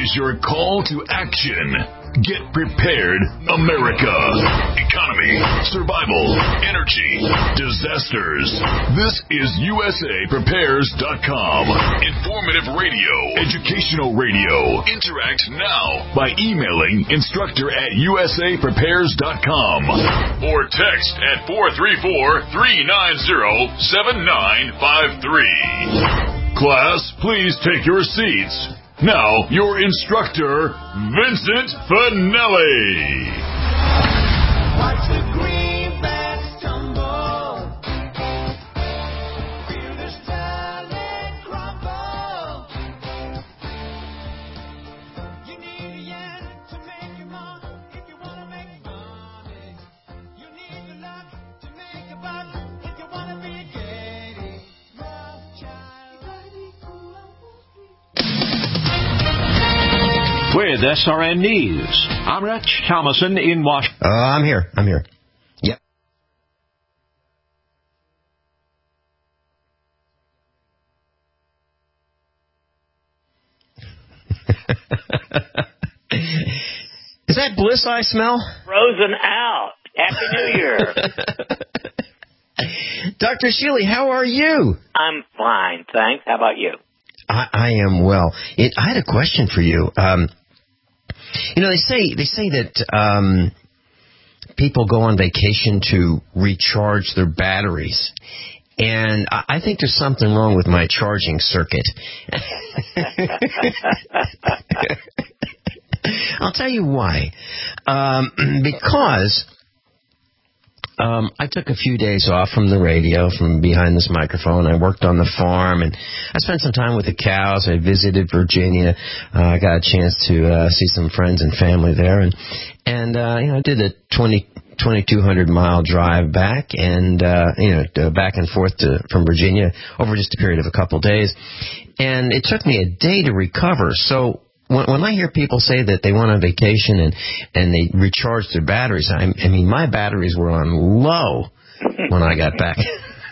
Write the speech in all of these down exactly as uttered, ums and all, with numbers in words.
is your call to action. Get prepared, America. Economy, survival, energy, disasters. This is U S A Prepares dot com. Informative radio, educational radio. Interact now by emailing instructor at U S A Prepares dot com or text at four three four, three nine zero, seven nine five three. Class, please take your seats. Now, your instructor, Vincent Finelli. Watch the greenbacks tumble. Feel this talent crumble. You need a yen to make your mark if you want to make money. You need the luck to make a buck if you want to be a Katie. Rothschild. You gotta be cool on Wall Street. With S R N News, I'm Rich Thomason in Washington. Uh, I'm here. I'm here. Yep. Is that bliss I smell? Frozen out. Happy New Year. Doctor Shealy, how are you? I'm fine, thanks. How about you? I, I am well. It, I had a question for you. Um, you know, they say they say that um, people go on vacation to recharge their batteries, and I, I think there's something wrong with my charging circuit. I'll tell you why. Um, because um, I took a few days off from the radio, from behind this microphone. I worked on the farm, and I spent some time with the cows. I visited Virginia. Uh, I got a chance to uh, see some friends and family there, and and uh, you know, I did a twenty, twenty-two hundred mile drive back, and uh, you know, back and forth to, from Virginia over just a period of a couple days, and it took me a day to recover. So When, when I hear people say that they went on vacation and, and they recharged their batteries, I, I mean, my batteries were on low when I got back.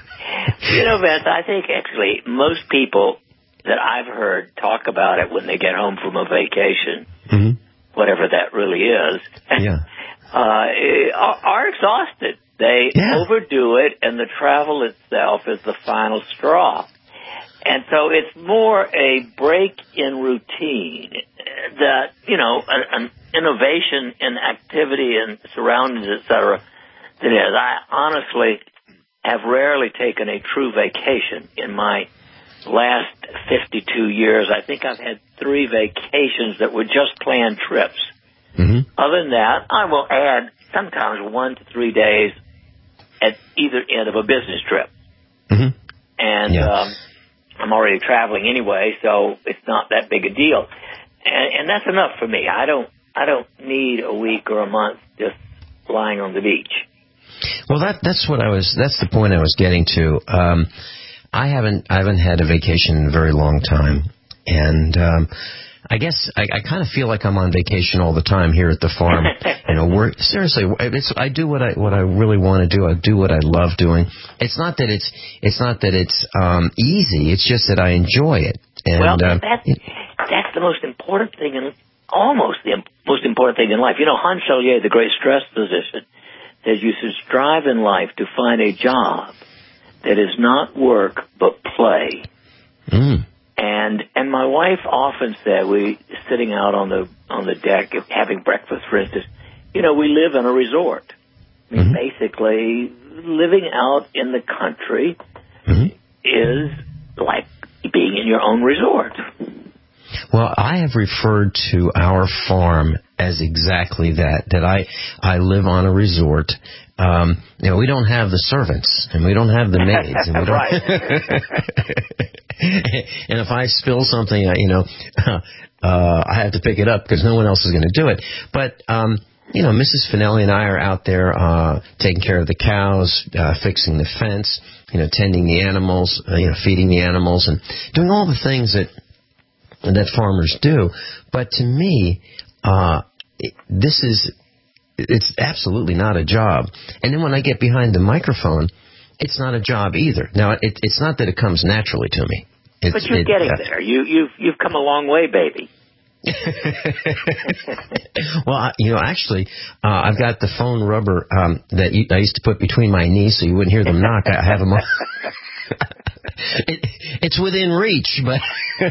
You know, Vince, I think actually most people that I've heard talk about it when they get home from a vacation, mm-hmm. whatever that really is, yeah. uh, are, are exhausted. They yeah. overdo it, and the travel itself is the final straw. And so it's more a break in routine that, you know, an, an innovation in activity and surroundings, et cetera, that is. I honestly have rarely taken a true vacation in my last fifty-two years. I think I've had three vacations that were just planned trips. Mm-hmm. Other than that, I will add sometimes one to three days at either end of a business trip. Mm-hmm. And, yeah. um, I'm already traveling anyway, so it's not that big a deal, and, and that's enough for me. I don't, I don't need a week or a month just lying on the beach. Well, that that's what I was. That's the point I was getting to. Um, I haven't, I haven't had a vacation in a very long time, and um, I guess I, I kind of feel like I'm on vacation all the time here at the farm. You know, we're seriously. It's, I do what I what I really want to do. I do what I love doing. It's not that it's it's not that it's um, easy. It's just that I enjoy it. And, well, uh, that's that's the most important thing, in almost the most important thing in life. You know, Hans Selye, the great stress physician, says you should strive in life to find a job that is not work but play. Mm. And and my wife often said, we sitting out on the on the deck having breakfast, for instance, you know, we live in a resort. I mean, mm-hmm. basically, living out in the country mm-hmm. is like being in your own resort. Well, I have referred to our farm as exactly that, that I, I live on a resort. Um, you know, we don't have the servants, and we don't have the maids. And we don't right. And if I spill something, you know, uh, I have to pick it up because no one else is going to do it. But, um, you know, Missus Finelli and I are out there uh, taking care of the cows, uh, fixing the fence, you know, tending the animals, uh, you know, feeding the animals, and doing all the things that that farmers do. But to me, uh, it, this is, it's absolutely not a job. And then when I get behind the microphone, it's not a job either. Now, it, it's not that it comes naturally to me. It's, but you're it, getting uh, there. You, you've, you've come a long way, baby. Well, I, you know, actually, uh, I've got the phone rubber um, that you, I used to put between my knees so you wouldn't hear them knock. I have them on. it, it's within reach, but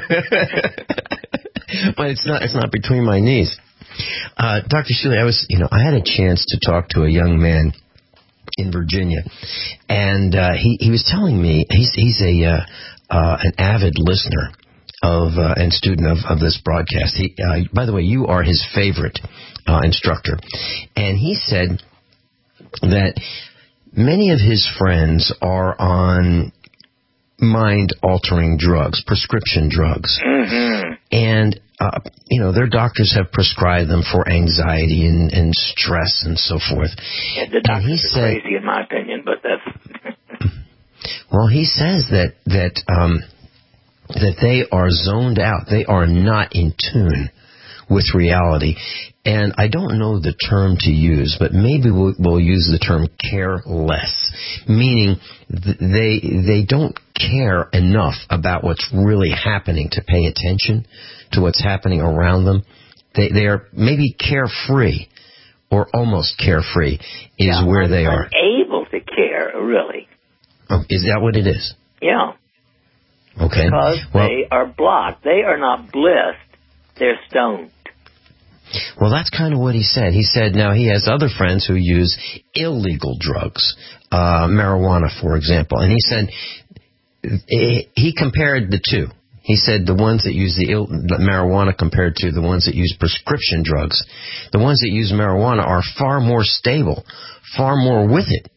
but it's not. It's not between my knees. Uh, Doctor Shealy, I was, you know, I had a chance to talk to a young man in Virginia, and uh, he he was telling me he's he's a uh, uh, an avid listener of uh, and student of, of this broadcast. He, uh, by the way, you are his favorite uh, instructor, and he said that many of his friends are on mind-altering drugs, prescription drugs, Mm-hmm. and uh, you know, their doctors have prescribed them for anxiety and, and stress and so forth. Yeah, the And doctors he are said, crazy, in my opinion, but that's... well, he says that that um, that they are zoned out. They are not in tune with reality. And I don't know the term to use, but maybe we'll, we'll use the term careless, meaning th- they they don't care enough about what's really happening to pay attention to what's happening around them. They they are maybe carefree or almost carefree is yeah, where they are. unable to care, really. Oh, is that what it is? Yeah, Okay. because Well, they are blocked. They are not blissed. They're stoned. Well, that's kind of what he said. He said now he has other friends who use illegal drugs, uh, marijuana, for example. And he said he compared the two. He said the ones that use the, Ill, the marijuana compared to the ones that use prescription drugs, the ones that use marijuana are far more stable, far more with it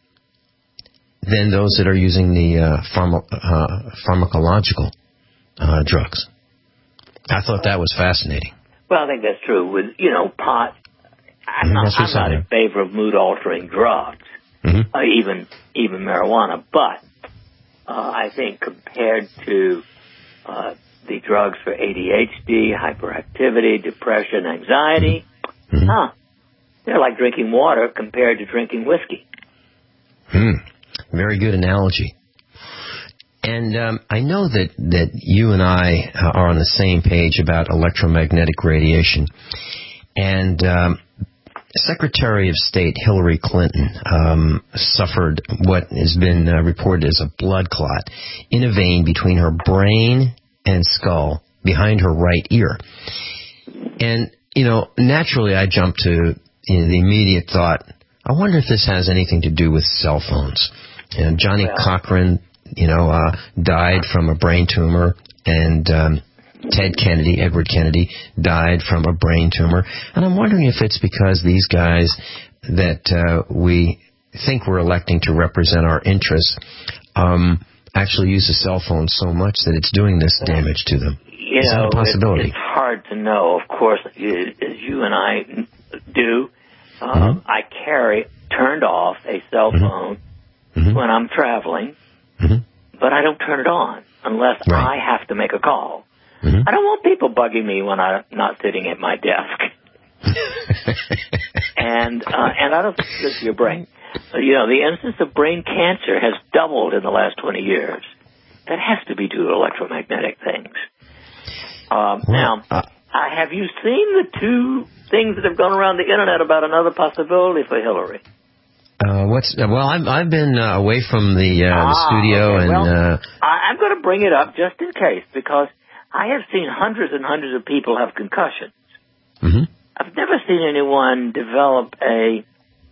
than those that are using the uh, pharma, uh, pharmacological uh, drugs. I thought that was fascinating. Well, I think that's true. With, you know, pot, I'm Mhm, not, that's what I'm not he in said. favor of mood-altering drugs, Mm-hmm. uh, even even marijuana. But uh, I think compared to uh, the drugs for A D H D, hyperactivity, depression, anxiety, Mm-hmm. huh, they're like drinking water compared to drinking whiskey. Hmm. Very good analogy. And um, I know that, that you and I are on the same page about electromagnetic radiation. And um, Secretary of State Hillary Clinton um, suffered what has been uh, reported as a blood clot in a vein between her brain and skull behind her right ear. And, you know, naturally I jumped to you know, the immediate thought, I wonder if this has anything to do with cell phones. And Johnny Well. Cochran, you know, uh, died from a brain tumor, and um, Ted Kennedy, Edward Kennedy, died from a brain tumor. And I'm wondering if it's because these guys that uh, we think we're electing to represent our interests um, actually use a cell phone so much that it's doing this damage to them. You Is know, that a possibility? It, it's hard to know. Of course, you- as you and I do, um, Mm-hmm. I carry turned off a cell phone Mm-hmm. when I'm traveling, Mm-hmm. but I don't turn it on unless Right. I have to make a call. Mm-hmm. I don't want people bugging me when I'm not sitting at my desk. and uh, and I don't think it's good for your brain. Uh, you know, the incidence of brain cancer has doubled in the last twenty years. That has to be due to electromagnetic things. Um, Well, now, uh, uh, have you seen the two things that have gone around the internet about another possibility for Hillary? Uh, what's uh, well? I've I've been uh, away from the, uh, the Ah, studio, okay. and Well, uh, I, I'm going to bring it up just in case because I have seen hundreds and hundreds of people have concussions. mhm. I've never seen anyone develop a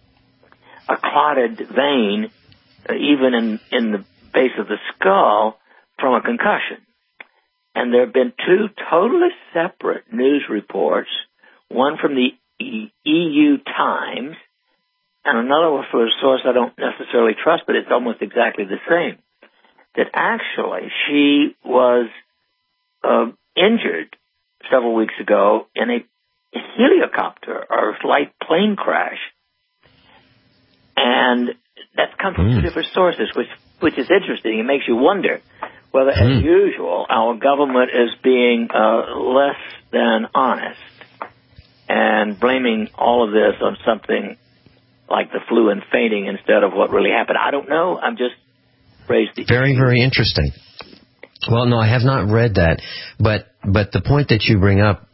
a clotted vein, uh, even in in the base of the skull, from a concussion. And there have been two totally separate news reports, one from the E U Times and another one from a source I don't necessarily trust, but it's almost exactly the same, that actually she was uh, injured several weeks ago in a helicopter or light plane crash. And that's come from two Mm. different sources, which which is interesting. It makes you wonder whether, Mm. as usual, our government is being uh, less than honest and blaming all of this on something like the flu and fainting instead of what really happened. I don't know. I'm just raised the Very, issue. very interesting. Well, no, I have not read that, but but the point that you bring up,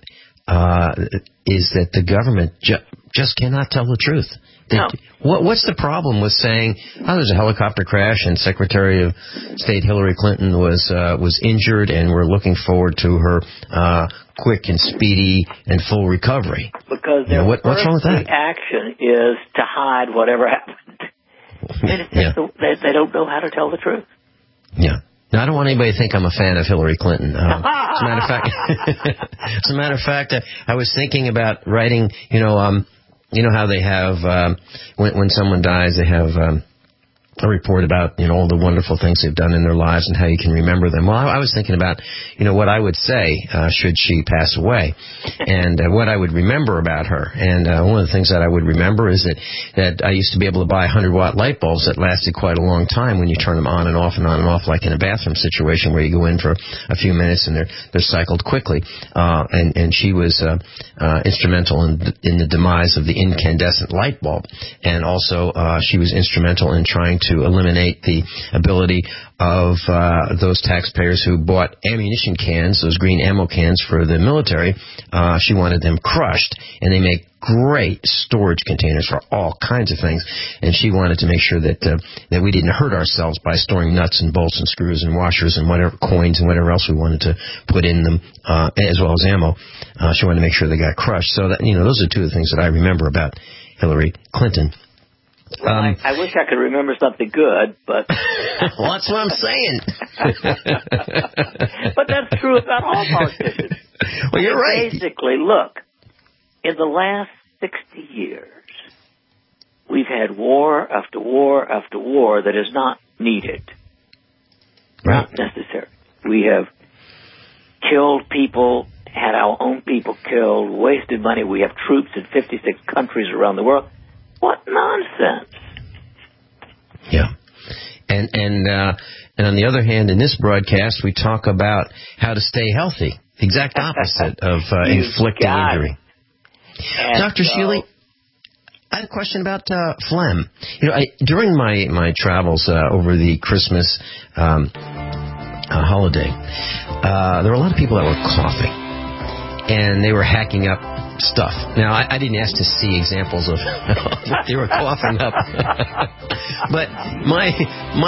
uh, is that the government ju- just cannot tell the truth. They, No. what, what's the problem with saying, oh, there's a helicopter crash and Secretary of State Hillary Clinton was uh, was injured and we're looking forward to her uh, quick and speedy and full recovery? Because You their know, what- what's first wrong with that? reaction is to hide whatever happened. And it's Yeah. just the, they, they don't know how to tell the truth. Yeah. Now, I don't want anybody to think I'm a fan of Hillary Clinton. Uh, as a matter of fact, as a matter of fact, uh, I was thinking about writing. You know, um, you know how they have um, when when someone dies, they have um, a report about you know all the wonderful things they've done in their lives and how you can remember them. Well, I, I was thinking about you know what I would say uh, should she pass away, and uh, what I would remember about her. And uh, one of the things that I would remember is that that I used to be able to buy one hundred watt light bulbs that lasted quite a long time when you turn them on and off and on and off, like in a bathroom situation where you go in for a few minutes and they're they're cycled quickly. Uh, and and she was uh, uh, instrumental in in the demise of the incandescent light bulb, and also uh, she was instrumental in trying to eliminate the ability of uh, those taxpayers who bought ammunition cans, those green ammo cans for the military. Uh, she wanted them crushed, and they make great storage containers for all kinds of things. And she wanted to make sure that uh, that we didn't hurt ourselves by storing nuts and bolts and screws and washers and whatever coins and whatever else we wanted to put in them, uh, as well as ammo. Uh, she wanted to make sure they got crushed. So that you know, those are two of the things that I remember about Hillary Clinton. Well, Um, I, I wish I could remember something good, but well, that's what I'm saying. but that's true about all politicians. Well, you're right. Basically, look, in the last sixty years, we've had war after war after war that is not needed, Right. not necessary. We have killed people, had our own people killed, wasted money. We have troops in fifty-six countries around the world. What nonsense! Yeah. And and uh, and on the other hand, in this broadcast, we talk about how to stay healthy. The exact opposite of uh, You inflicting got it. injury. And Doctor so- Shealy, I have a question about uh, phlegm. You know, I, during my my travels uh, over the Christmas um, uh, holiday, uh, there were a lot of people that were coughing, and they were hacking up stuff. Now, I, I didn't ask to see examples of what they were coughing up, but my my.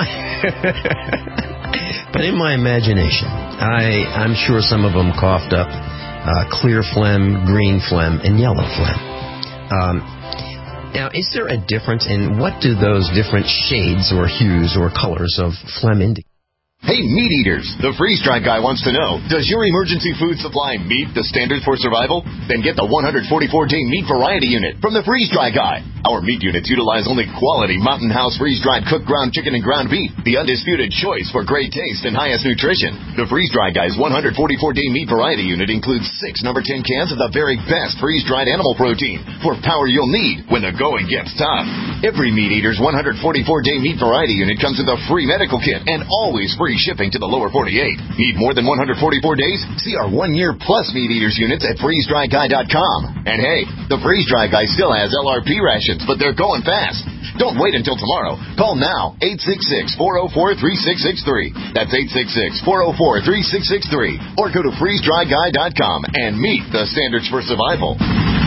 But in my imagination, I I'm sure some of them coughed up uh, clear phlegm, green phlegm, and yellow phlegm. Um, now, is there a difference in what do those different shades or hues or colors of phlegm indicate? Hey, meat eaters, the freeze-dried guy wants to know, does your emergency food supply meet the standards for survival? Then get the one hundred forty-four day meat variety unit from the freeze-dry guy. Our meat units utilize only quality Mountain House freeze-dried cooked ground chicken and ground beef, the undisputed choice for great taste and highest nutrition. The freeze-dry guy's one hundred forty-four day meat variety unit includes six number ten cans of the very best freeze-dried animal protein for power you'll need when the going gets tough. Every meat eater's one hundred forty-four day meat variety unit comes with a free medical kit and always free shipping to the lower forty-eight. Need more than one hundred forty-four days? See our one-year plus Meat Eaters units at freeze dry guy dot com. And hey, the Freeze Dry Guy still has L R P rations, but they're going fast. Don't wait until tomorrow. Call now, eight six six, four oh four, three six six three. That's eight six six, four oh four, three six six three. Or go to freeze dry guy dot com and meet the standards for survival.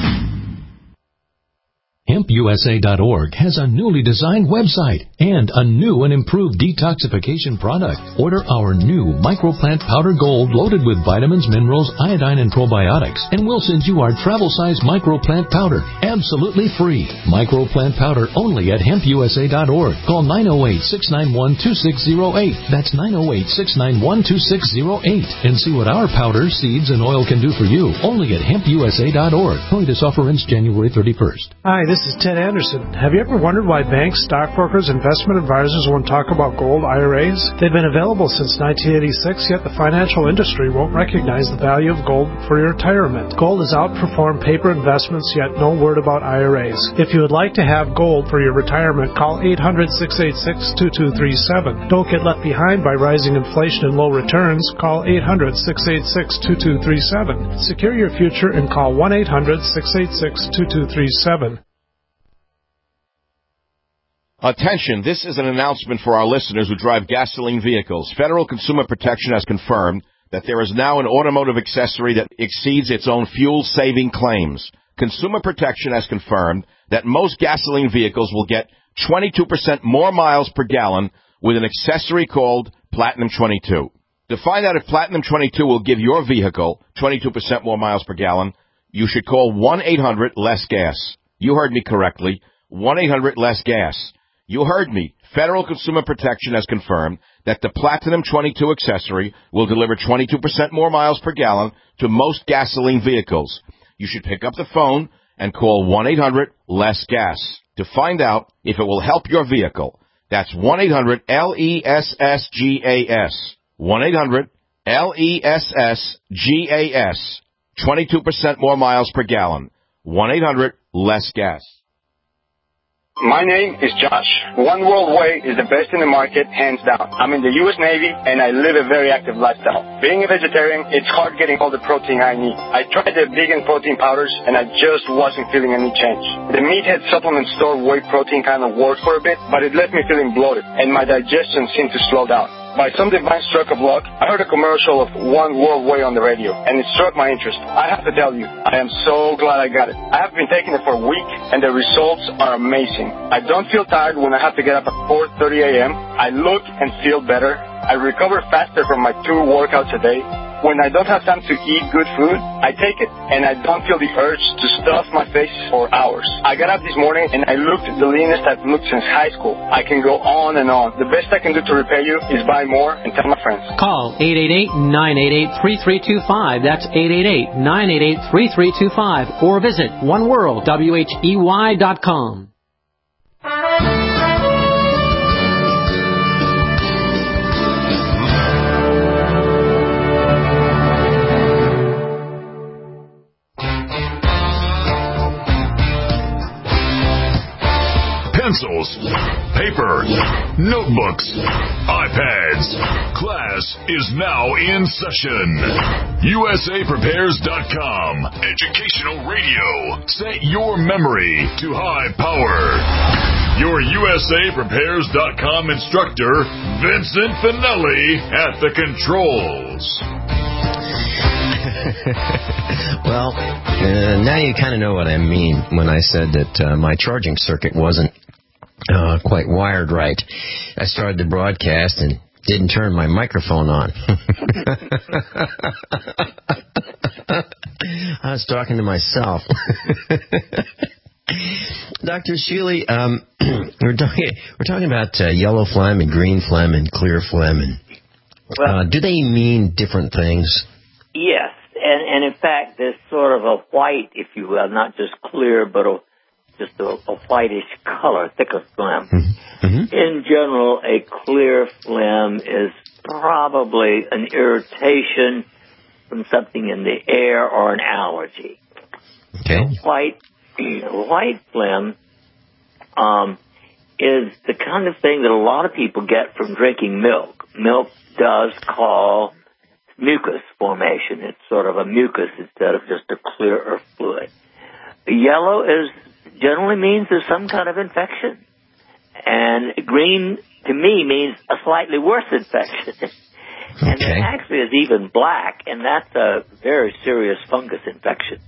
hemp U S A dot org has a newly designed website and a new and improved detoxification product. Order our new microplant powder gold loaded with vitamins, minerals, iodine, and probiotics, and we'll send you our travel-size microplant powder absolutely free. Microplant powder only at hemp U S A dot org. Call nine oh eight, six nine one, two six oh eight. That's nine oh eight, six nine one, two six oh eight. And see what our powder, seeds, and oil can do for you only at hemp U S A dot org. Only this offer ends January thirty-first. Hi, this is Ted Anderson. Have you ever wondered why banks, stockbrokers, investment advisors won't talk about gold I R As? They've been available since nineteen eighty-six, yet the financial industry won't recognize the value of gold for your retirement. Gold has outperformed paper investments, yet no word about I R As. If you would like to have gold for your retirement, call eight hundred, six eight six, two two three seven. Don't get left behind by rising inflation and low returns. Call eight hundred, six eight six, two two three seven. Secure your future and call one eight hundred, six eight six, two two three seven. Attention, this is an announcement for our listeners who drive gasoline vehicles. Federal Consumer Protection has confirmed that there is now an automotive accessory that exceeds its own fuel-saving claims. Consumer Protection has confirmed that most gasoline vehicles will get twenty-two percent more miles per gallon with an accessory called Platinum twenty-two. To find out if Platinum twenty-two will give your vehicle twenty-two percent more miles per gallon, you should call one eight hundred less gas. You heard me correctly, one eight hundred less gas. You heard me. Federal Consumer Protection has confirmed that the Platinum twenty-two accessory will deliver twenty-two percent more miles per gallon to most gasoline vehicles. You should pick up the phone and call one eight hundred less gas to find out if it will help your vehicle. That's one eight hundred L E S S G A S. one eight hundred L E S S G A S. twenty-two percent more miles per gallon. one eight hundred less gas. My name is Josh. One World Way is the best in the market, hands down. I'm in the U S Navy, and I live a very active lifestyle. Being a vegetarian, it's hard getting all the protein I need. I tried the vegan protein powders, and I just wasn't feeling any change. The Meathead supplement store whey protein kind of worked for a bit, but it left me feeling bloated, and my digestion seemed to slow down. By some divine stroke of luck, I heard a commercial of One World Way on the radio, and it struck my interest. I have to tell you, I am so glad I got it. I have been taking it for a week, and the results are amazing. I don't feel tired when I have to get up at four thirty a.m. I look and feel better. I recover faster from my two workouts a day. When I don't have time to eat good food, I take it, and I don't feel the urge to stuff my face for hours. I got up this morning, and I looked the leanest I've looked since high school. I can go on and on. The best I can do to repay you is buy more and tell my friends. Call eight eight eight, nine eight eight, three three two five. That's eight eight eight, nine eight eight, three three two five. Or visit one world w h e y dot com. Pencils, paper, notebooks, iPads. Class is now in session. U S A Prepares dot com. Educational radio. Set your memory to high power. Your U S A Prepares dot com instructor, Vincent Finelli, at the controls. Well, uh, now you kind of know what I mean when I said that uh, my charging circuit wasn't uh, quite wired right. I started the broadcast and didn't turn my microphone on. I was talking to myself. Doctor Sheely, um, we're talking we're talking about uh, yellow phlegm and green phlegm and clear phlegm, and uh, do they mean different things? Yes, and, and in fact, there's sort of a white, if you will, not just clear, but a, just a, a whitish color, thicker phlegm. Mm-hmm. In general, a clear phlegm is probably an irritation from something in the air or an allergy. Okay. White, white phlegm um, is the kind of thing that a lot of people get from drinking milk. Milk does cause mucus formation. It's sort of a mucus instead of just a clear or fluid. Yellow is generally means there's some kind of infection. And green, to me, means a slightly worse infection. And okay. It actually is even black, and that's a very serious fungus infection.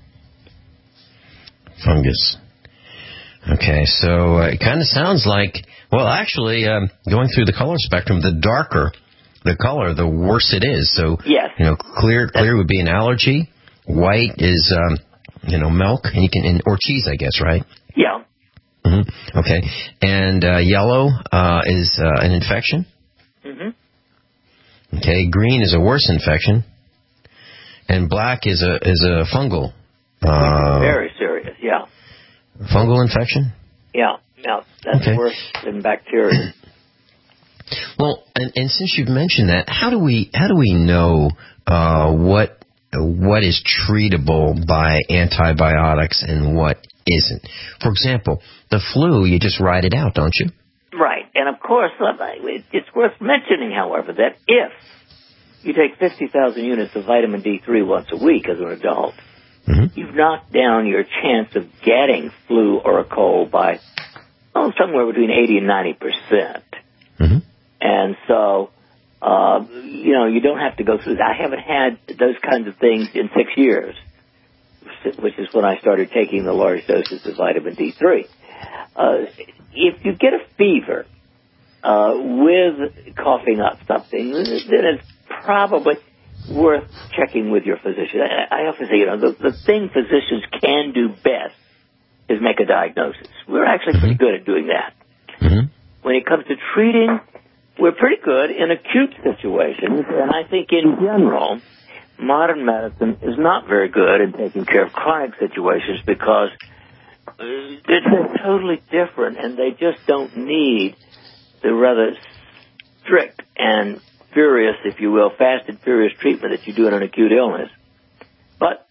Fungus. Okay, so uh, it kind of sounds like, well, actually, um, going through the color spectrum, the darker the color, the worse it is. So, yes. you know, clear clear would be an allergy. White is, um, you know, milk, and you can, and, or cheese, I guess, right? Yeah. Mm-hmm. Okay. And uh, yellow uh, is uh, an infection. Mm-hmm. Okay. Green is a worse infection, and black is a is a fungal. Uh, very serious. Yeah. Fungal infection. Yeah. Yeah. That's okay. worse than bacteria. Well, and, and since you've mentioned that, how do we how do we know uh, what what is treatable by antibiotics and what isn't? For example, the flu, you just ride it out, don't you? Right, and of course, it's worth mentioning, however, that if you take fifty thousand units of vitamin D three once a week as an adult, mm-hmm. you've knocked down your chance of getting flu or a cold by oh, somewhere between eighty and ninety percent. Mm-hmm. And so uh, you know, you don't have to go through that. I haven't had those kinds of things in six years, which is when I started taking the large doses of vitamin D three. Uh, if you get a fever uh, with coughing up something, then it's probably worth checking with your physician. I, I often say, you know, the, the thing physicians can do best is make a diagnosis. We're actually pretty good at doing that. Mm-hmm. When it comes to treating, we're pretty good in acute situations, and I think in general, modern medicine is not very good in taking care of chronic situations because they're totally different, and they just don't need the rather strict and furious, if you will, fast and furious treatment that you do in an acute illness. But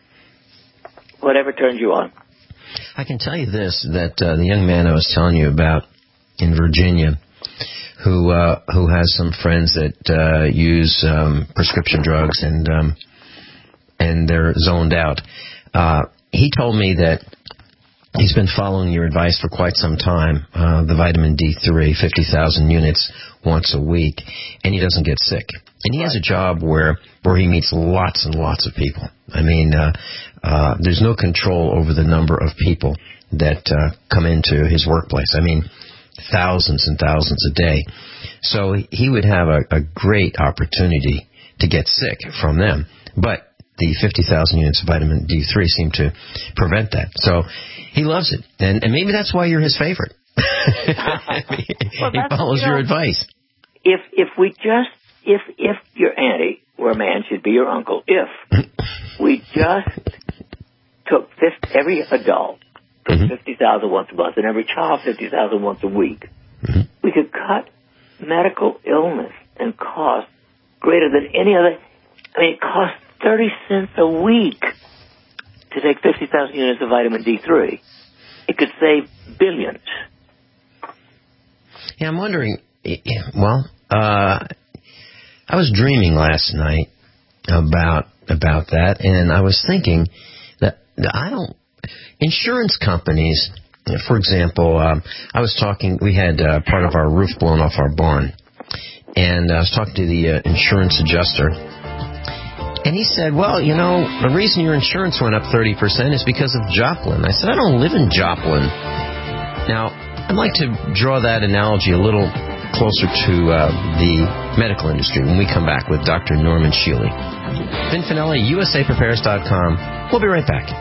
whatever turns you on. I can tell you this, that uh, the young man I was telling you about in Virginia, who uh, who has some friends that uh, use um, prescription drugs and um, and they're zoned out. Uh, he told me that he's been following your advice for quite some time, uh, the vitamin D three, fifty thousand units once a week, and he doesn't get sick. And he has a job where, where he meets lots and lots of people. I mean, uh, uh, there's no control over the number of people that uh, come into his workplace. I mean, thousands and thousands a day. So he would have a, a great opportunity to get sick from them. But the fifty thousand units of vitamin D three seem to prevent that. So he loves it. And, and maybe that's why you're his favorite. he well, he follows you know, your advice. If if we just, if if your auntie or a man should be your uncle, if we just took fifty, every adult took mm-hmm. fifty thousand once a month and every child fifty thousand once a week, mm-hmm. we could cut medical illness and cost greater than any other. I mean, it costs thirty cents a week to take fifty thousand units of vitamin D three. It could save billions. Yeah, I'm wondering, well, uh, I was dreaming last night about about that, and I was thinking that I don't, insurance companies, for example, um, I was talking, we had uh, part of our roof blown off our barn, and I was talking to the uh, insurance adjuster, and he said, well, you know, the reason your insurance went up thirty percent is because of Joplin. I said, I don't live in Joplin. Now, I'd like to draw that analogy a little closer to uh, the medical industry when we come back with Doctor Norman Shealy. Vin Finelli, U S A Prepares dot com. We'll be right back.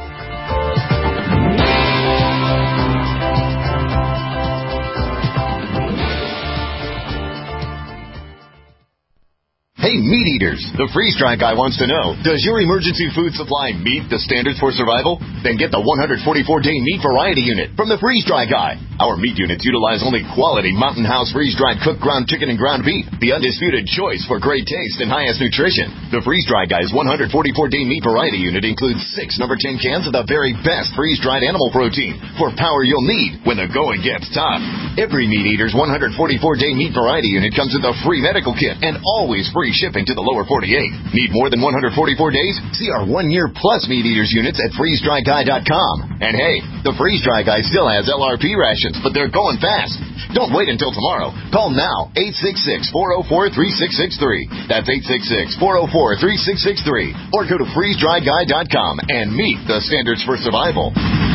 Hey, meat eaters, the Freeze Dry Guy wants to know, does your emergency food supply meet the standards for survival? Then get the one hundred forty-four day meat variety unit from the Freeze Dry Guy. Our meat units utilize only quality Mountain House freeze-dried cooked ground chicken and ground beef, the undisputed choice for great taste and highest nutrition. The Freeze Dry Guy's one hundred forty-four day meat variety unit includes six number ten cans of the very best freeze-dried animal protein for power you'll need when the going gets tough. Every meat eater's one hundred forty-four day meat variety unit comes with a free medical kit and always free shipping to the lower forty-eight. Need more than one hundred forty-four days? See our one-year plus meat eaters units at freeze dry guy dot com. And hey, the Freeze Dry Guy still has L R P rations, but they're going fast. Don't wait until tomorrow. Call now, eight six six, four oh four, three six six three. That's eight six six, four oh four, three six six three. Or go to freeze dry guy dot com and meet the standards for survival.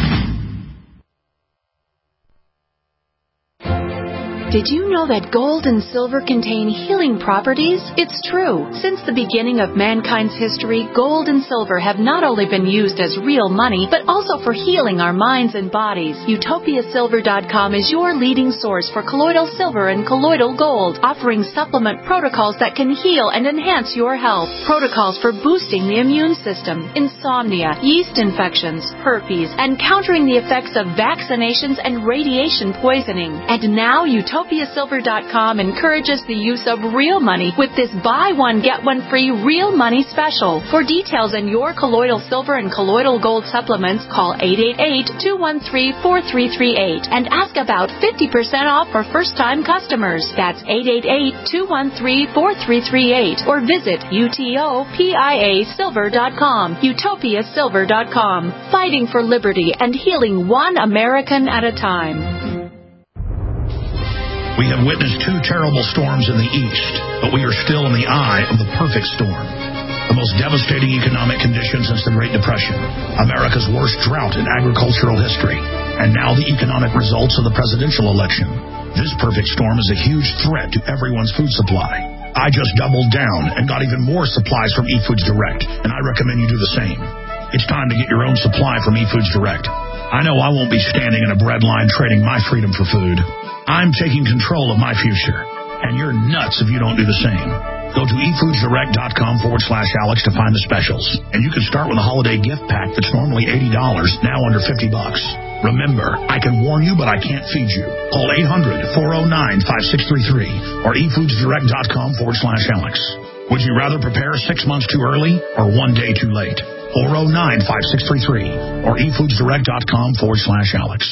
Did you know that gold and silver contain healing properties? It's true. Since the beginning of mankind's history, gold and silver have not only been used as real money, but also for healing our minds and bodies. Utopia Silver dot com is your leading source for colloidal silver and colloidal gold, offering supplement protocols that can heal and enhance your health. Protocols for boosting the immune system, insomnia, yeast infections, herpes, and countering the effects of vaccinations and radiation poisoning. And now Utopia Utopia Silver dot com encourages the use of real money with this buy one, get one free real money special. For details on your colloidal silver and colloidal gold supplements, call eight eight eight, two one three, four three three eight and ask about fifty percent off for first-time customers. That's eight eight eight, two one three, four three three eight or visit Utopia Silver dot com. Utopia Silver dot com. Fighting for liberty and healing one American at a time. We have witnessed two terrible storms in the east, but we are still in the eye of the perfect storm. The most devastating economic conditions since the Great Depression, America's worst drought in agricultural history, and now the economic results of the presidential election. This perfect storm is a huge threat to everyone's food supply. I just doubled down and got even more supplies from eFoods Direct, and I recommend you do the same. It's time to get your own supply from eFoods Direct. I know I won't be standing in a bread line trading my freedom for food. I'm taking control of my future, and you're nuts if you don't do the same. Go to efoodsdirect.com forward slash Alex to find the specials, and you can start with a holiday gift pack that's normally eighty dollars, now under fifty bucks. Remember, I can warn you, but I can't feed you. Call eight hundred, four oh nine, five six three three or efoodsdirect.com forward slash Alex. Would you rather prepare six months too early or one day too late? four oh nine, five six three three or efoodsdirect.com forward slash Alex.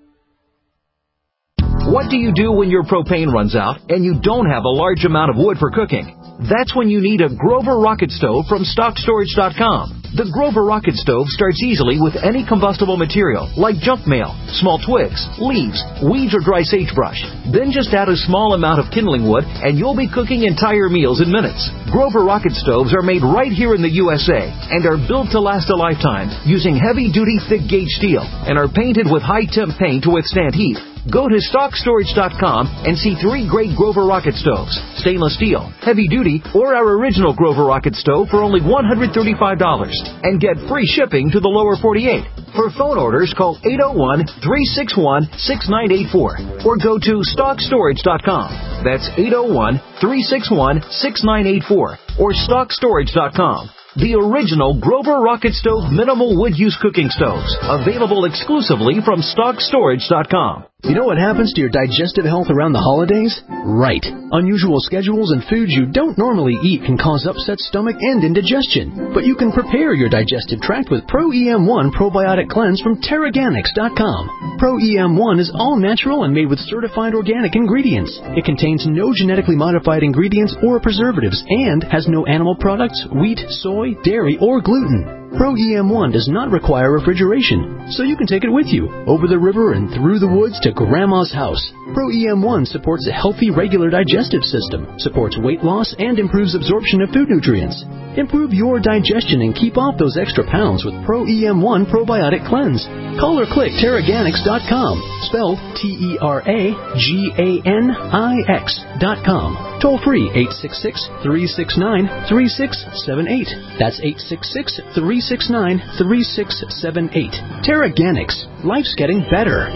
What do you do when your propane runs out and you don't have a large amount of wood for cooking? That's when you need a Grover Rocket Stove from stock storage dot com. The Grover Rocket Stove starts easily with any combustible material, like junk mail, small twigs, leaves, weeds, or dry sagebrush. Then just add a small amount of kindling wood, and you'll be cooking entire meals in minutes. Grover Rocket Stoves are made right here in the U S A and are built to last a lifetime using heavy-duty, thick-gauge steel and are painted with high-temp paint to withstand heat. Go to stock storage dot com and see three great Grover Rocket Stoves, stainless steel, heavy-duty, or our original Grover Rocket Stove for only one hundred thirty-five dollars, and get free shipping to the lower forty-eight. For phone orders, call eight oh one, three six one, six nine eight four or go to stock storage dot com. That's eight oh one, three six one, six nine eight four or stock storage dot com. The original Grover Rocket Stove minimal wood use cooking stoves, available exclusively from stock storage dot com. You know what happens to your digestive health around the holidays? Right. Unusual schedules and foods you don't normally eat can cause upset stomach and indigestion. But you can prepare your digestive tract with Pro E M one Probiotic Cleanse from Terraganics dot com. Pro E M one is all natural and made with certified organic ingredients. It contains no genetically modified ingredients or preservatives and has no animal products, wheat, soy, dairy, or gluten. Pro E M one does not require refrigeration, so you can take it with you, over the river and through the woods to Grandma's house. Pro E M one supports a healthy, regular digestive system, supports weight loss, and improves absorption of food nutrients. Improve your digestion and keep off those extra pounds with Pro E M one Probiotic Cleanse. Call or click Terraganics dot com, spelled T E R A G A N I X dot com. Toll free eight six six, three six nine, three six seven eight. That's eight six six, three six nine, three six seven eight. Terraganics. Life's getting better.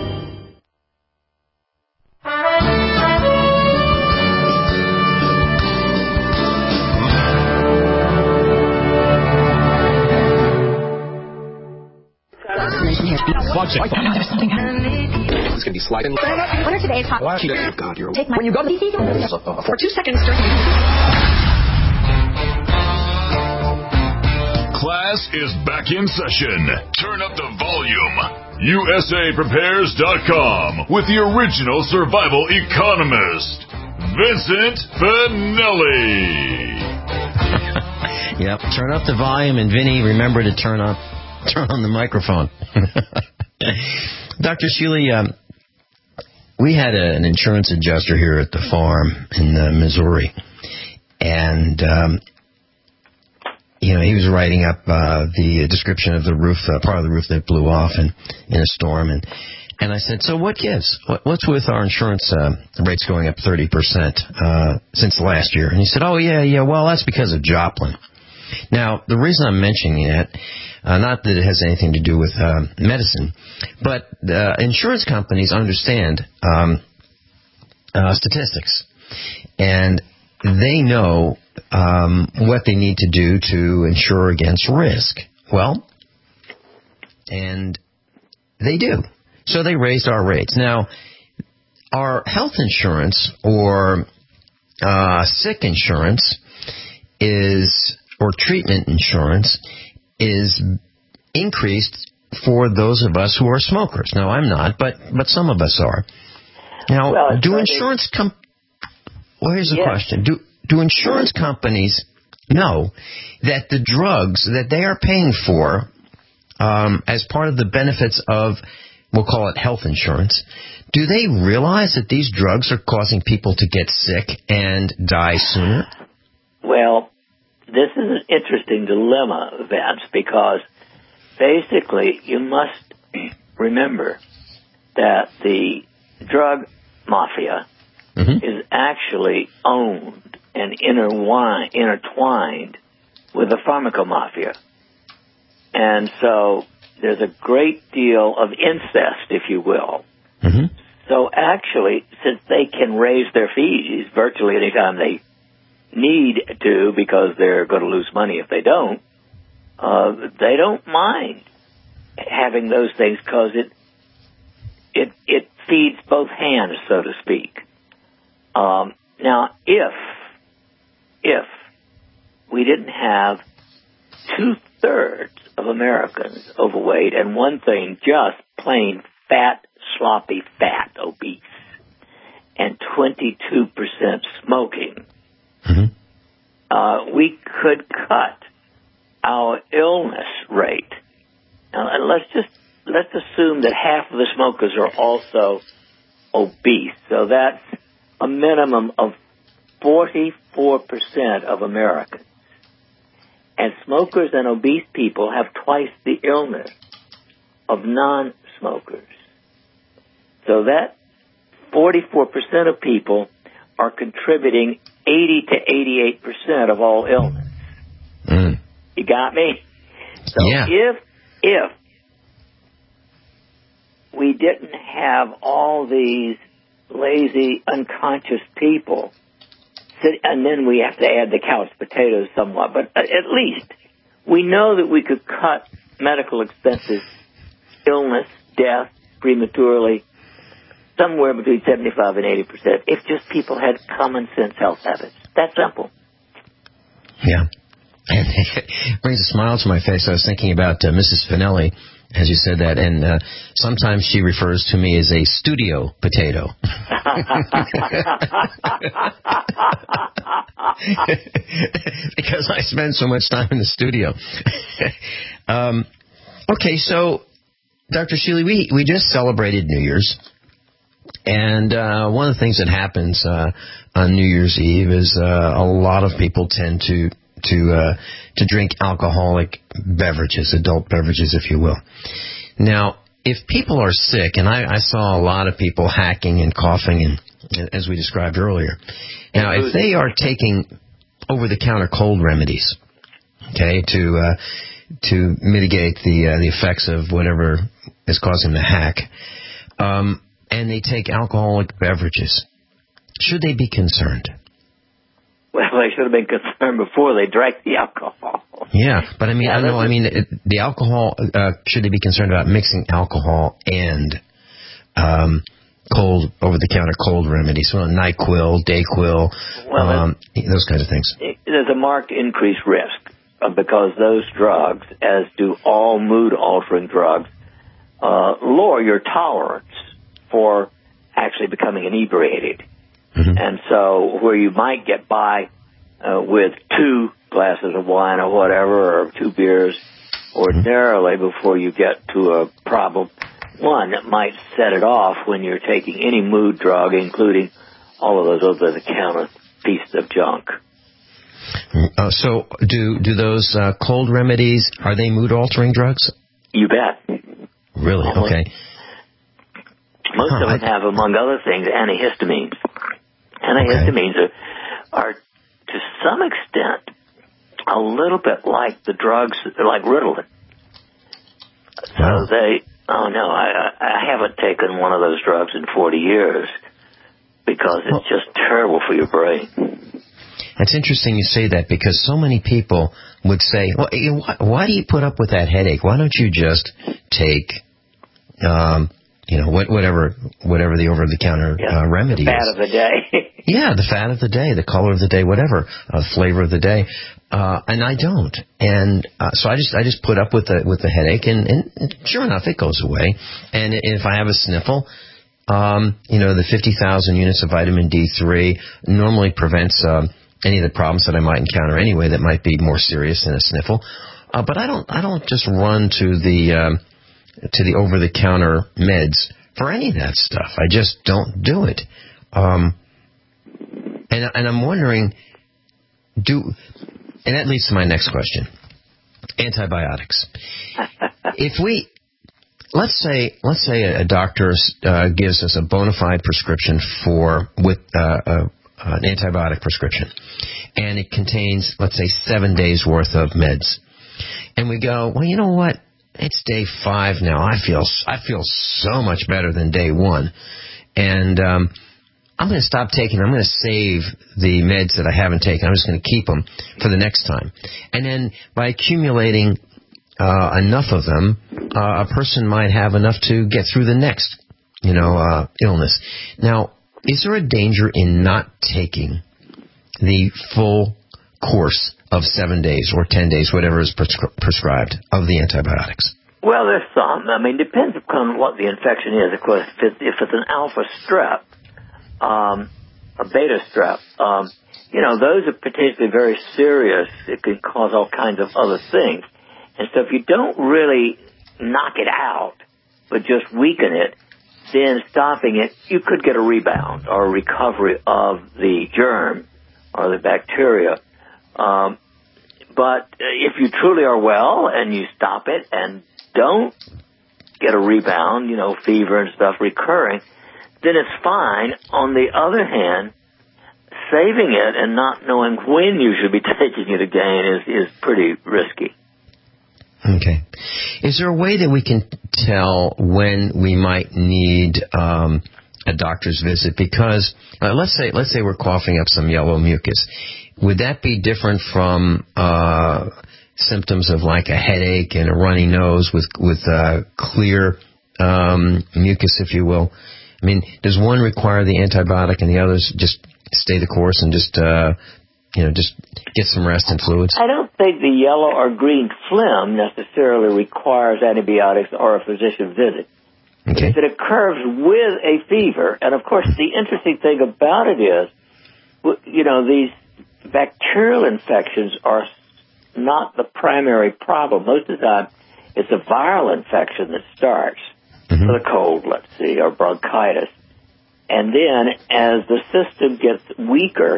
It's going to be sliding. What are today's hot? Oh, God, you're Take my, when you go to the for two seconds during Class is back in session. Turn up the volume. U S A Prepares dot com with the original survival economist, Vincent Finelli. Yep, turn up the volume, and Vinny, remember to turn up, turn on the microphone. Doctor Seeley, um, we had a, an insurance adjuster here at the farm in uh, Missouri, and um, you know, he was writing up uh, the description of the roof, uh, part of the roof that blew off in, in a storm, and and I said, so what gives? What, what's with our insurance uh, rates going up thirty percent uh, since last year? And he said, oh, yeah, yeah, well, that's because of Joplin. Now, the reason I'm mentioning that, uh, not that it has anything to do with uh, medicine, but uh, insurance companies understand um, uh, statistics, and they know um, what they need to do to insure against risk. Well, and they do. So they raised our rates. Now, our health insurance or uh, sick insurance is, or treatment insurance is increased for those of us who are smokers. Now, I'm not, but but some of us are. Now, well, do insurance com- well, here's the yeah. question. Do do insurance companies know that the drugs that they are paying for um, as part of the benefits of we'll call it health insurance, do they realize that these drugs are causing people to get sick and die sooner? Well, this is an interesting dilemma, Vince, because basically you must remember that the drug mafia mm-hmm. is actually owned and intertwined, intertwined with the pharmacomafia. And so there's a great deal of incest, if you will. Mm-hmm. So actually, since they can raise their fees virtually any time they need to, because they're going to lose money if they don't, uh, they don't mind having those things because it, it, it feeds both hands, so to speak. Um, now, if, if we didn't have two-thirds of Americans overweight and one thing just plain fat, sloppy, fat, obese, and twenty-two percent smoking, mm-hmm. uh, we could cut our illness rate. Now, and let's just, let's assume that half of the smokers are also obese. So that's a minimum of forty-four percent of Americans. And smokers and obese people have twice the illness of non-smokers. So that forty-four percent of people are contributing eighty to eighty-eight percent of all illness. Mm. You got me? So yeah. if, if we didn't have all these lazy, unconscious people, and then we have to add the couch potatoes somewhat, but at least we know that we could cut medical expenses, illness, death, prematurely, somewhere between seventy-five and eighty percent, if just people had common sense health habits. That simple. Yeah. And it brings a smile to my face. I was thinking about uh, Missus Finelli, as you said that, and uh, sometimes she refers to me as a studio potato. Because I spend so much time in the studio. um, okay, so, Doctor Shealy, we, we just celebrated New Year's. And uh, one of the things that happens uh, on New Year's Eve is uh, a lot of people tend to to uh, to drink alcoholic beverages, adult beverages, if you will. Now, if people are sick, and I, I saw a lot of people hacking and coughing, and as we described earlier. Now, if they are taking over-the-counter cold remedies, okay, to uh, to mitigate the uh, the effects of whatever is causing the hack, um, and they take alcoholic beverages, should they be concerned? Well, they should have been concerned before they drank the alcohol. Yeah, but I mean, yeah, I know. I mean, it, the alcohol. Uh, should they be concerned about mixing alcohol and um, cold, over-the-counter cold remedies? Well, NyQuil, Dayquil, well, um, those kinds of things. It, there's a marked increased risk uh, because those drugs, as do all mood-altering drugs, uh, lower your tolerance for actually becoming inebriated. Mm-hmm. And so where you might get by uh, with two glasses of wine or whatever, or two beers ordinarily before you get to a problem, one that might set it off when you're taking any mood drug, including all of those over-the-counter pieces of junk. Uh, so do do those uh, cold remedies, are they mood-altering drugs? You bet. Really? Almost. Okay. Most huh, of them I... have, among other things, antihistamines. Antihistamines okay. are, are, to some extent, a little bit like the drugs, like Ritalin. So wow. they, oh no, I, I haven't taken one of those drugs in forty years because it's well, just terrible for your brain. It's interesting you say that because so many people would say, well, why, why do you put up with that headache? Why don't you just take, um, you know, whatever whatever the over-the-counter yeah, uh, remedy the fat is. of the day. Yeah, the fat of the day, the color of the day, whatever, uh, flavor of the day. Uh, and I don't. And uh, so I just I just put up with the with the headache, and, and sure enough, it goes away. And if I have a sniffle, um, you know, the fifty thousand units of vitamin D three normally prevents uh, any of the problems that I might encounter anyway that might be more serious than a sniffle. Uh, but I don't I don't just run to the... Um, to the over-the-counter meds for any of that stuff. I just don't do it. Um, and, and I'm wondering, do, and that leads to my next question. Antibiotics. If we, let's say, let's say a, a doctor uh, gives us a bona fide prescription for, with uh, a, an antibiotic prescription, and it contains, let's say, seven days worth of meds. And we go, well, you know what? It's day five now. I feel I feel so much better than day one, and um, I'm going to stop taking. I'm going to save the meds that I haven't taken. I'm just going to keep them for the next time. And then by accumulating uh, enough of them, uh, a person might have enough to get through the next, you know, uh, illness. Now, is there a danger in not taking the full course of seven days or ten days, whatever is prescri- prescribed, of the antibiotics? Well, there's some. I mean, depends upon what the infection is. Of course, if it's, if it's an alpha strep, um, a beta strep, um, you know, those are potentially very serious. It can cause all kinds of other things. And so if you don't really knock it out, but just weaken it, then stopping it, you could get a rebound or a recovery of the germ or the bacteria. Um, but if you truly are well and you stop it and don't get a rebound, you know, fever and stuff recurring, then it's fine. On the other hand, saving it and not knowing when you should be taking it again is, is pretty risky. Okay. Is there a way that we can tell when we might need um, a doctor's visit? Because uh, let's say let's say we're coughing up some yellow mucus. Would that be different from uh, symptoms of like a headache and a runny nose with with uh, clear um, mucus, if you will? I mean, does one require the antibiotic and the others just stay the course and just uh, you know just get some rest and fluids? I don't think the yellow or green phlegm necessarily requires antibiotics or a physician visit. Okay. If it occurs with a fever, and of course the interesting thing about it is, you know, these bacterial infections are not the primary problem. Most of the time, it's a viral infection that starts mm-hmm. with a cold, let's see, or bronchitis. And then as the system gets weaker,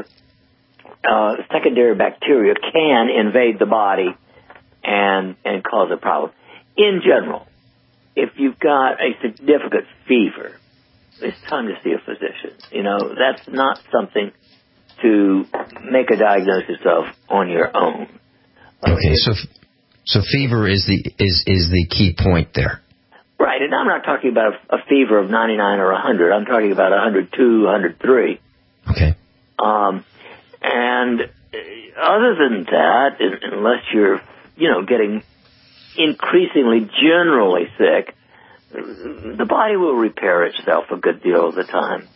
uh, secondary bacteria can invade the body and, and cause a problem. In general, if you've got a significant fever, it's time to see a physician. You know, that's not something to make a diagnosis of on your own. Okay, so so fever is the is is the key point there. Right, and I'm not talking about a, a fever of ninety-nine or one hundred. I'm talking about one hundred two, one hundred three. Okay. Um, and other than that, unless you're, you know, getting increasingly generally sick, the body will repair itself a good deal of the time.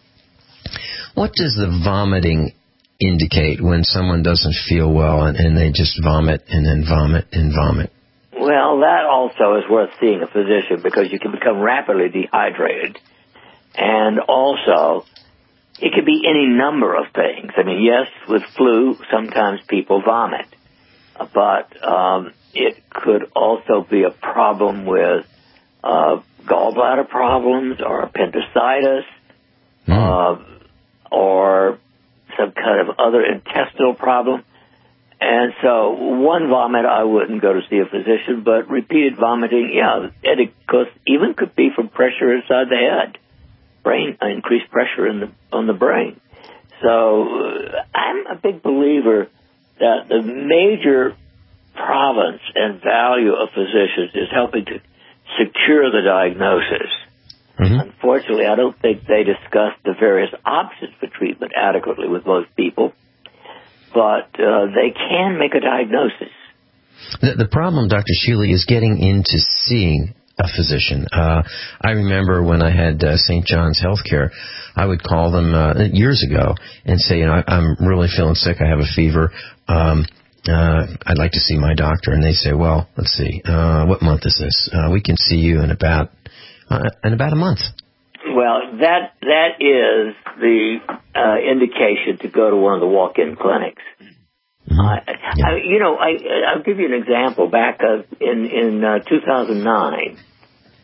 What does the vomiting indicate when someone doesn't feel well and, and they just vomit and then vomit and vomit? Well, that also is worth seeing a physician because you can become rapidly dehydrated. And also, it could be any number of things. I mean, yes, with flu, sometimes people vomit. But um, it could also be a problem with uh, gallbladder problems or appendicitis. Mm. Uh, or some kind of other intestinal problem. And so one vomit, I wouldn't go to see a physician, but repeated vomiting, yeah, and it could, even could be from pressure inside the head, brain, increased pressure in the, on the brain. So uh, I'm a big believer that the major province and value of physicians is helping to secure the diagnosis. Mm-hmm. Unfortunately, I don't think they discuss the various options for treatment adequately with most people, but uh, they can make a diagnosis. The, the problem, Doctor Shealy, is getting into seeing a physician. Uh, I remember when I had uh, Saint John's Healthcare, I would call them uh, years ago and say, you know, I, I'm really feeling sick. I have a fever. Um, uh, I'd like to see my doctor. And they say, well, let's see, uh, what month is this? Uh, we can see you in about Uh, in about a month. Well, that that is the uh, indication to go to one of the walk-in clinics. Mm-hmm. Uh, yeah. I, you know, I, I'll give you an example. Back uh, in in uh, two thousand nine,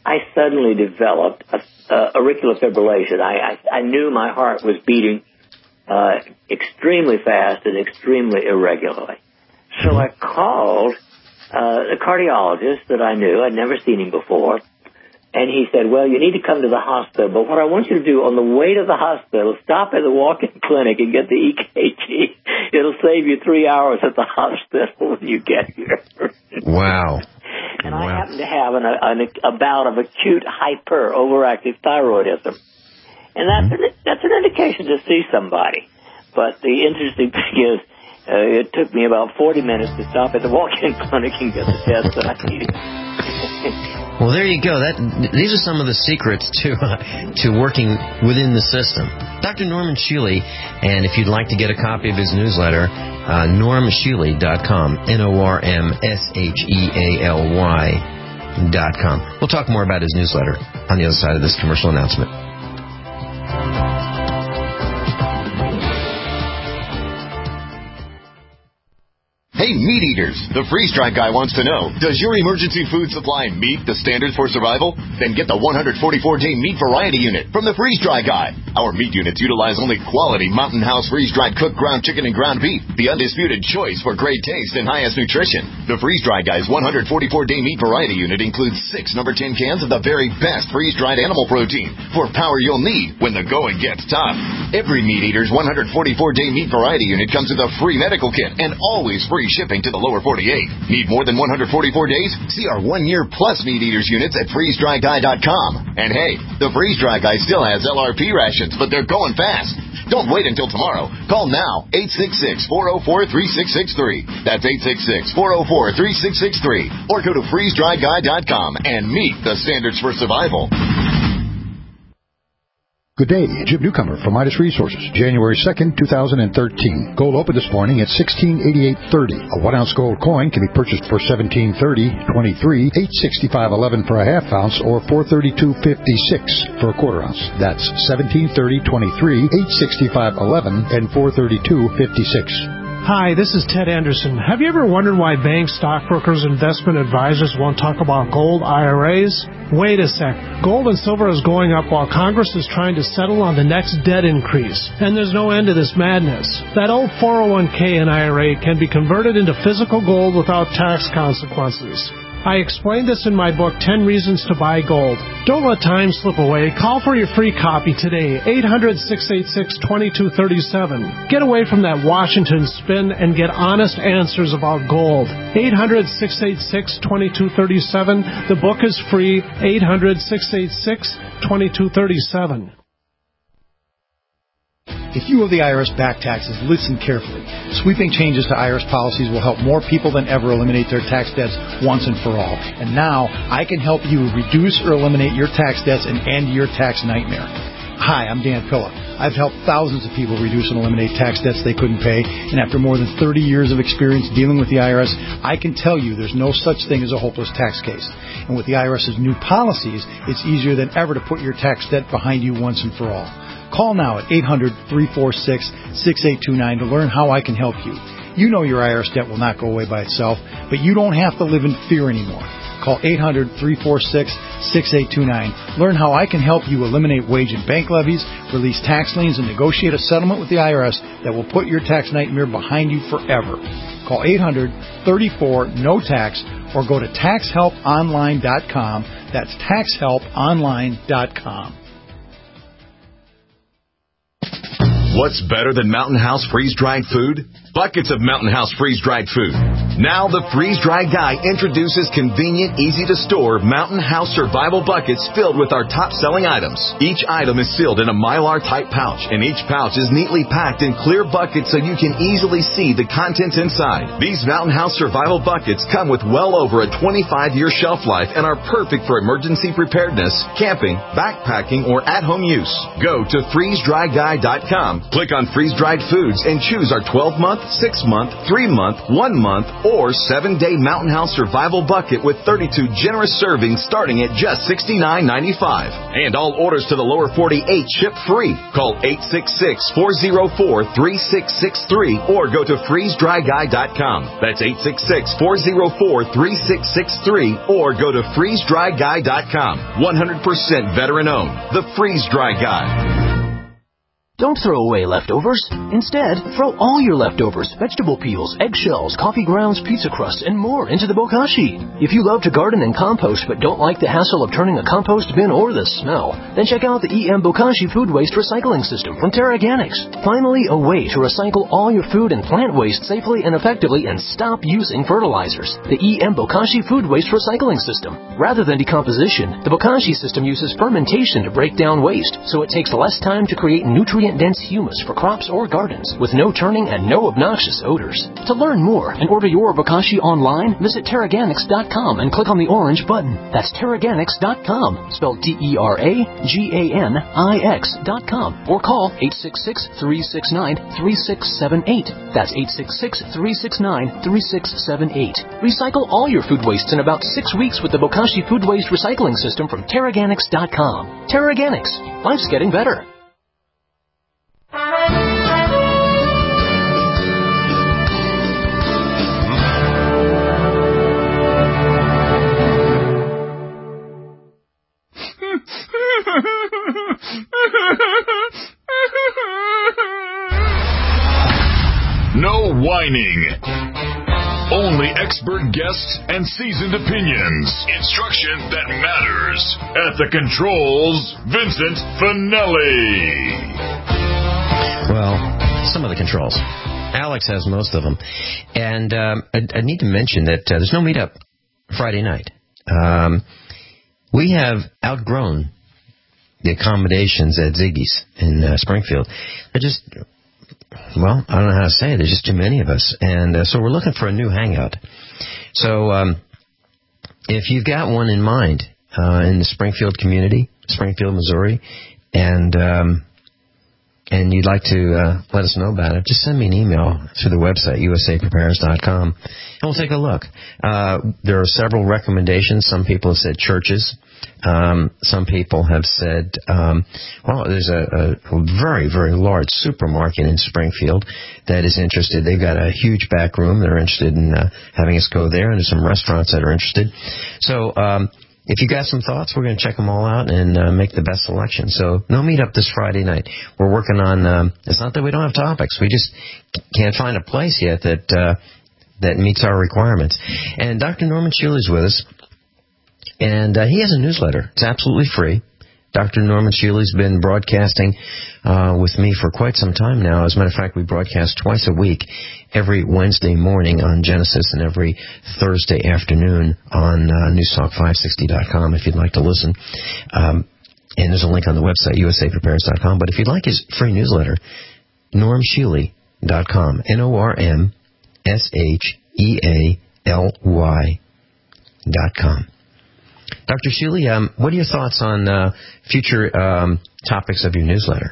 I suddenly developed a, uh, auricular fibrillation. I, I, I knew my heart was beating uh, extremely fast and extremely irregularly. So I called uh, a cardiologist that I knew. I'd never seen him before. And he said, well, you need to come to the hospital, but what I want you to do on the way to the hospital, stop at the walk-in clinic and get the E K G. It'll save you three hours at the hospital when you get here. Wow. And wow. I happen to have an, an, a bout of acute hyper overactive thyroidism. And that's, an, that's an indication to see somebody. But the interesting thing is, uh, it took me about forty minutes to stop at the walk-in clinic and get the test that I needed. Well, there you go. That these are some of the secrets to uh, to working within the system. Doctor Norman Shealy, and if you'd like to get a copy of his newsletter, uh, norm shealy dot com, N O R M S H E A L Y dot com. We'll talk more about his newsletter on the other side of this commercial announcement. Hey, meat eaters, the freeze-dried guy wants to know, does your emergency food supply meet the standards for survival? Then get the one forty-four day meat variety unit from the freeze-dry guy. Our meat units utilize only quality Mountain House freeze-dried cooked ground chicken and ground beef, the undisputed choice for great taste and highest nutrition. The freeze-dry guy's one forty-four day meat variety unit includes six number ten cans of the very best freeze-dried animal protein for power you'll need when the going gets tough. Every meat eater's one forty-four day meat variety unit comes with a free medical kit and always free shipping to the lower forty-eight. Need more than one forty-four days? See our one-year plus Meat Eaters units at freeze dry guy dot com. And hey, the Freeze Dry Guy still has L R P rations, but they're going fast. Don't wait until tomorrow. Call now, eight six six, four oh four, three six six three. That's eight six six, four oh four, three six six three. Or go to freeze dry guy dot com and meet the standards for survival. Good day, Jim Newcomer from Midas Resources, January second, two thousand thirteen. Gold opened this morning at sixteen eighty-eight thirty. A one ounce gold coin can be purchased for seventeen thirty twenty-three, eight sixty-five eleven for a half ounce, or four thirty-two fifty-six for a quarter ounce. That's seventeen thirty twenty-three, eight sixty-five eleven, and four thirty-two fifty-six. Hi, this is Ted Anderson. Have you ever wondered why banks, stockbrokers, investment advisors won't talk about gold I R As? Wait a sec. Gold and silver is going up while Congress is trying to settle on the next debt increase. And there's no end to this madness. That old four oh one k and I R A can be converted into physical gold without tax consequences. I explained this in my book, ten Reasons to Buy Gold. Don't let time slip away. Call for your free copy today, eight hundred, six eight six, two two three seven. Get away from that Washington spin and get honest answers about gold. eight hundred, six eight six, two two three seven. The book is free, eight hundred, six eight six, two two three seven. If you owe the I R S back taxes, listen carefully. Sweeping changes to I R S policies will help more people than ever eliminate their tax debts once and for all. And now, I can help you reduce or eliminate your tax debts and end your tax nightmare. Hi, I'm Dan Pilla. I've helped thousands of people reduce and eliminate tax debts they couldn't pay, and after more than thirty years of experience dealing with the I R S, I can tell you there's no such thing as a hopeless tax case. And with the IRS's new policies, it's easier than ever to put your tax debt behind you once and for all. Call now at eight hundred, three four six, six eight two nine to learn how I can help you. You know your I R S debt will not go away by itself, but you don't have to live in fear anymore. Call eight hundred, three four six, six eight two nine. Learn how I can help you eliminate wage and bank levies, release tax liens, and negotiate a settlement with the I R S that will put your tax nightmare behind you forever. Call eight hundred, three four, N O T A X or go to tax help online dot com. That's tax help online dot com. What's better than Mountain House freeze-dried food? Buckets of Mountain House freeze-dried food. Now the freeze-dried guy introduces convenient, easy-to-store Mountain House survival buckets filled with our top-selling items. Each item is sealed in a Mylar-type pouch, and each pouch is neatly packed in clear buckets so you can easily see the contents inside. These Mountain House survival buckets come with well over a twenty-five year shelf life and are perfect for emergency preparedness, camping, backpacking, or at-home use. Go to freeze dry guy dot com, click on freeze-dried foods, and choose our twelve month, six month, three month, one month, or seven-day Mountain House Survival Bucket with thirty-two generous servings starting at just sixty-nine ninety-five. And all orders to the lower forty-eight ship free. Call eight six six, four oh four, three six six three or go to freeze dry guy dot com. That's eight six six, four oh four, three six six three or go to freeze dry guy dot com. one hundred percent veteran owned. The Freeze Dry Guy. Don't throw away leftovers. Instead, throw all your leftovers, vegetable peels, eggshells, coffee grounds, pizza crust, and more into the bokashi. If you love to garden and compost but don't like the hassle of turning a compost bin or the smell, then check out the E M Bokashi Food Waste Recycling System from TerraGanix. Finally, a way to recycle all your food and plant waste safely and effectively and stop using fertilizers. The E M Bokashi Food Waste Recycling System. Rather than decomposition, the Bokashi system uses fermentation to break down waste, so it takes less time to create nutrient dense humus for crops or gardens with no turning and no obnoxious odors. To learn more and order your bokashi online, visit Terraganix dot com and click on the orange button. That's Terraganix dot com, spelled T E R A G A N I X dot com, or call eight six six, three six nine, three six seven eight. That's eight six six, three six nine, three six seven eight. Recycle all your food wastes in about six weeks with the Bokashi Food Waste Recycling System from Terraganix dot com. Terraganix. Life's getting better. No whining. Only expert guests and seasoned opinions. Instruction that matters. At the controls, Vincent Finelli. Well, some of the controls. Alex has most of them. And um, I, I need to mention that uh, there's no meetup Friday night. Um, we have outgrown the accommodations at Ziggy's in uh, Springfield. They're just... Well, I don't know how to say it. There's just too many of us. And uh, so we're looking for a new hangout. So um, if you've got one in mind uh, in the Springfield community, Springfield, Missouri, and um, and you'd like to uh, let us know about it, just send me an email through the website, U S A prepares dot com, and we'll take a look. Uh, there are several recommendations. Some people have said churches. Um, some people have said, um, well, there's a, a very, very large supermarket in Springfield that is interested. They've got a huge back room. They're interested in uh, having us go there, and there's some restaurants that are interested. So um, if you got some thoughts, we're going to check them all out and uh, make the best selection. So no meetup this Friday night. We're working on, um, it's not that we don't have topics. We just can't find a place yet that uh, that meets our requirements. And Doctor Norman Schuele is with us. And uh, he has a newsletter. It's absolutely free. Doctor Norman Schuele's been broadcasting uh, with me for quite some time now. As a matter of fact, we broadcast twice a week, every Wednesday morning on Genesis and every Thursday afternoon on uh, newstalk five sixty dot com if you'd like to listen. Um, and there's a link on the website, U S A prepares dot com. But if you'd like his free newsletter, norm schuele dot com, N O R M S H E A L Y dot com. Doctor Schuele, um, what are your thoughts on uh, future um, topics of your newsletter?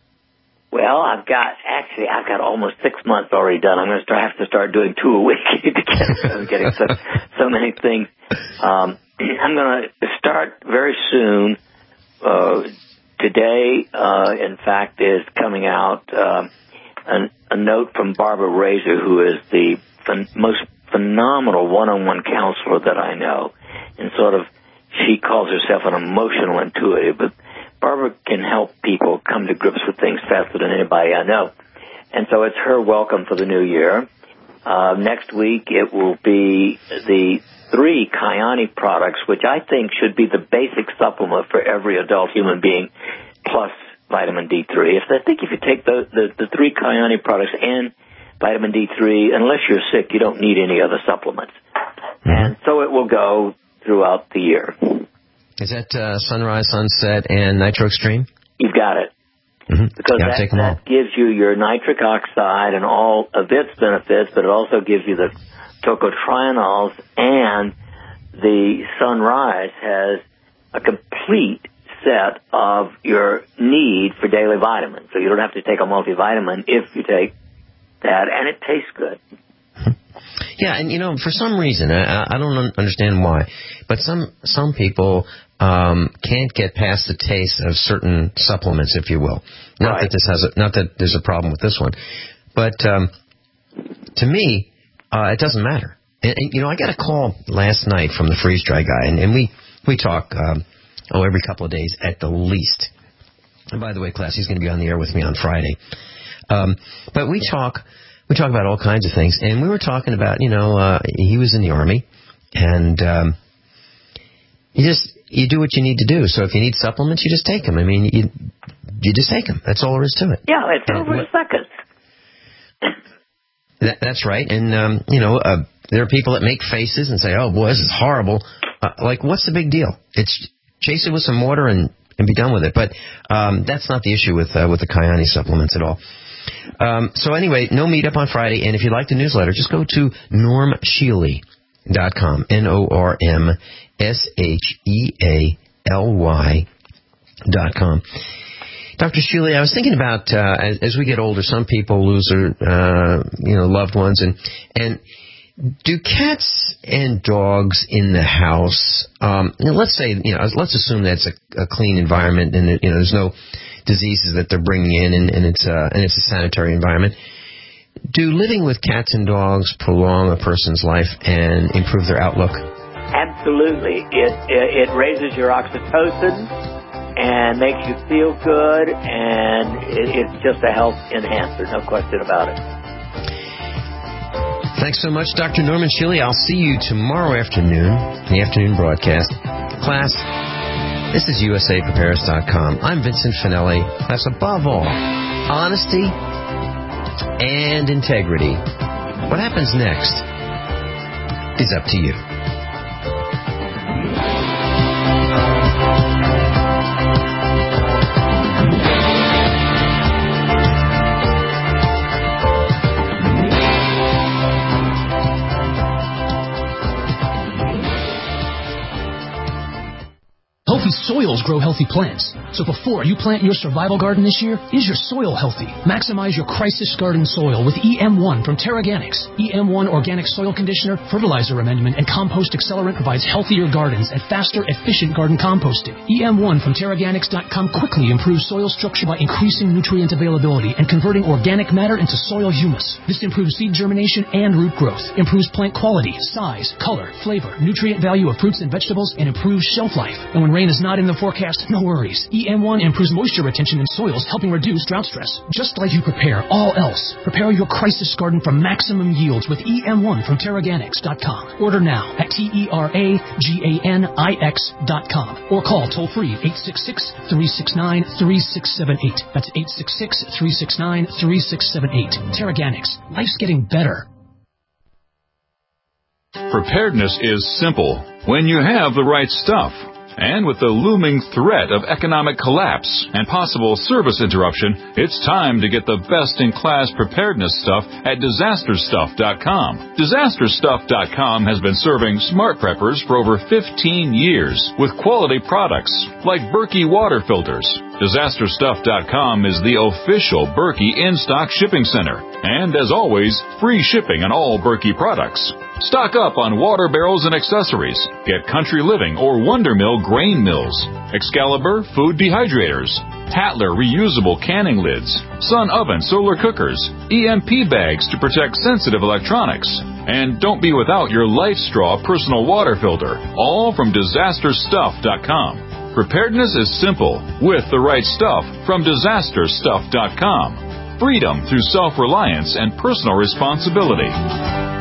Well, I've got, actually, I've got almost six months already done. I'm going to start, have to start doing two a week to get, I'm getting so, so many things. Um, I'm going to start very soon. Uh, today, uh, in fact, is coming out uh, a, a note from Barbara Razor, who is the ph- most phenomenal one-on-one counselor that I know, and sort of she calls herself an emotional intuitive, but Barbara can help people come to grips with things faster than anybody I know. And so it's her welcome for the new year. Uh, next week it will be the three Kyani products, which I think should be the basic supplement for every adult human being, plus vitamin D three. If I think if you take the, the, the three Kyani products and vitamin D three, unless you're sick, you don't need any other supplements. Mm-hmm. And so it will go throughout the year. Is that uh, Sunrise, Sunset, and Nitro Extreme? You've got it. Mm-hmm. Because yeah, that, take them all. that gives you your nitric oxide and all of its benefits, but it also gives you the tocotrienols, and the Sunrise has a complete set of your need for daily vitamins. So you don't have to take a multivitamin if you take that, and it tastes good. Yeah, and you know, for some reason, I, I don't understand why, but some some people um, can't get past the taste of certain supplements, if you will. Not Right. that this has a, not that there's a problem with this one, but um, to me, uh, it doesn't matter. And, and you know, I got a call last night from the freeze dry guy, and, and we we talk um, oh every couple of days at the least. And by the way, class, he's going to be on the air with me on Friday. Um, but we talk. We talk about all kinds of things, and we were talking about, you know, uh, he was in the Army, and um, you just, you do what you need to do. So if you need supplements, you just take them. I mean, you you just take them. That's all there is to it. Yeah, it's Uh, over what- seconds. That, that's right. And, um, you know, uh, there are people that make faces and say, oh, boy, this is horrible. Uh, like, what's the big deal? It's chase it with some water and, and be done with it. But um, that's not the issue with uh, with the Kyani supplements at all. Um, so anyway, no meetup on Friday, and if you like the newsletter, just go to norm shealy dot com, N O R M S H E A L Y dot com. Doctor Shealy, I was thinking about uh, as, as we get older, some people lose their uh, you know loved ones, and and do cats and dogs in the house? Um, you know, let's say you know, let's assume that's a, a clean environment, and it, you know, there's no diseases that they're bringing in, and, and it's uh, and it's a sanitary environment. Do living with cats and dogs prolong a person's life and improve their outlook? Absolutely. It, it it raises your oxytocin and makes you feel good, and it, it's just a health enhancer, no question about it. Thanks so much, Doctor Norman Shealy. I'll see you tomorrow afternoon, the afternoon broadcast. Class, this is U S A Prepares dot com. I'm Vincent Finelli. That's above all, honesty and integrity. What happens next is up to you. Healthy soils grow healthy plants. So before you plant your survival garden this year, is your soil healthy? Maximize your crisis garden soil with E M one from Terraganics. E M one Organic Soil Conditioner, Fertilizer Amendment, and Compost Accelerant provides healthier gardens and faster, efficient garden composting. E M one from Terraganics dot com quickly improves soil structure by increasing nutrient availability and converting organic matter into soil humus. This improves seed germination and root growth, improves plant quality, size, color, flavor, nutrient value of fruits and vegetables, and improves shelf life. And when rain is not in the forecast, no worries. E M one improves moisture retention in soils, helping reduce drought stress. Just like you prepare all else, prepare your crisis garden for maximum yields with E M one from Terraganics dot com. Order now at T E R A G A N I X dot com or call toll-free eight six six, three six nine, three six seven eight. That's eight six six, three six nine, three six seven eight. Terraganics. Life's getting better. Preparedness is simple when you have the right stuff. And with the looming threat of economic collapse and possible service interruption, it's time to get the best-in-class preparedness stuff at disaster stuff dot com. disaster stuff dot com has been serving smart preppers for over fifteen years with quality products like Berkey water filters. disaster stuff dot com is the official Berkey in-stock shipping center. And as always, free shipping on all Berkey products. Stock up on water barrels and accessories. Get Country Living or Wonder Mill grain mills, Excalibur food dehydrators, Tatler reusable canning lids, Sun oven solar cookers, E M P bags to protect sensitive electronics. And don't be without your Life Straw personal water filter, all from disaster stuff dot com. Preparedness is simple with the right stuff from disaster stuff dot com. Freedom through self-reliance and personal responsibility.